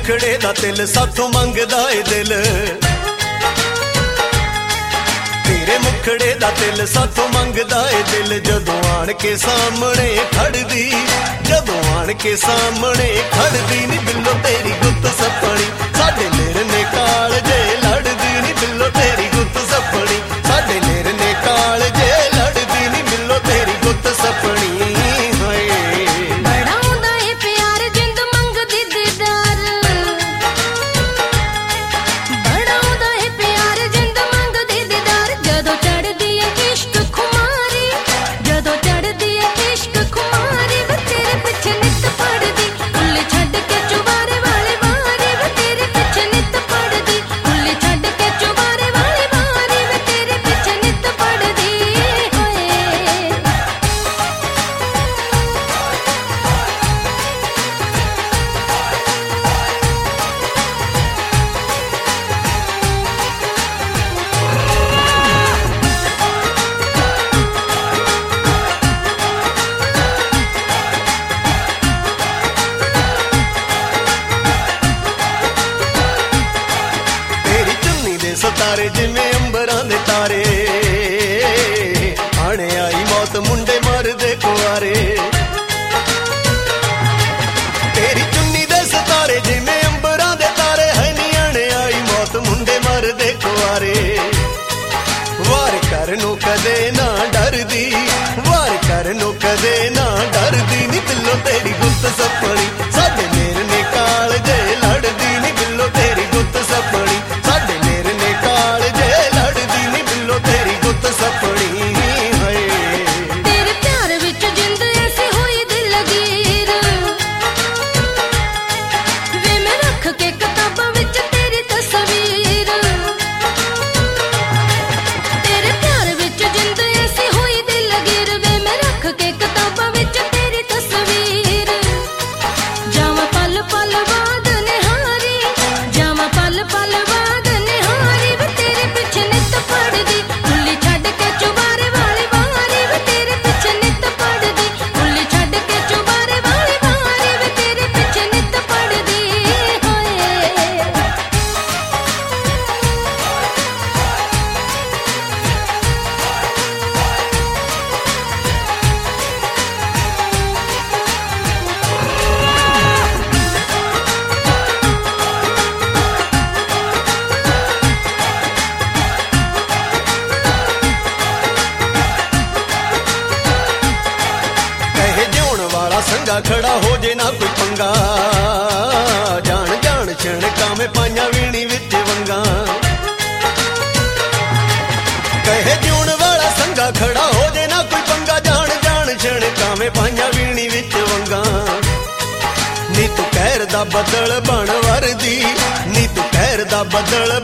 मुखड़े दा तिल साथों मंगदा ए दिल, तेरे मुखड़े दा तिल साथों मंगदा ए दिल। जदों आण के सामने खड़दी, जदों आण के सामने खड़दी नी बिल्लो तेरी गुत्त सपनी, साडे लेरने काल जे लड़दी नी बिल्लो तेरी गुत्त सपनी, साडे लेरने काल जे लड़दी नी बिल्लो तेरी गुत्त सपनी। सितारे जिमें अंबरां दे तारे, आने आई मौत मुंडे मरदे कुआरे। तेरी चुन्नी दे सितारे जिमें अंबरां दे तारे, है नी आने आई मौत मुंडे मरदे कुआरे। वार करनों कदे ना डरदी, वार करनों कदे ना डरदी नी बिल्लो तेरी गुत्त सपनी, साडे लेरने काल जे लड़दी नी बिल्लो तेरी गुत्त सपनी, साडे लेरने काल जे लड़दी नी बिल्लो तेरी गुत्त सपनी। तेरे प्यार विच जिंद ऐसी होई दिल लकीर, वे मैं रख के किताबां विच तेरी तस्वीर। तेरे प्यार विच जिंद ऐसी होई दिल लकीर, वे मैं रख के किताबां विच तेरी तस्वीर। जावां पल पल बाद निहारी, जावां पल पल बाद निहारी, वे तेरे पिछे नित पड़दी कुल्ली छड्ड के चुबारे वाली बारी, वे तेरे पिछे नित पड़दी कुल्ली छड्ड के चुबारे वाली बारी, वे तेरे पिछे नित पड़दी। कहे जिउण वाला संगा खड़ा हो जे ना कोई पंगा, जान जान छणका में पाइयां वीणी विच वंगा। कहे जिउण वाला संगा खड़ा हो जे ना कोई पंगा, जान जान छणका में पाइयां वीणी विच वंगा। नी तू कहर दा बदल बन वरदी, नी तू कहर दा बदल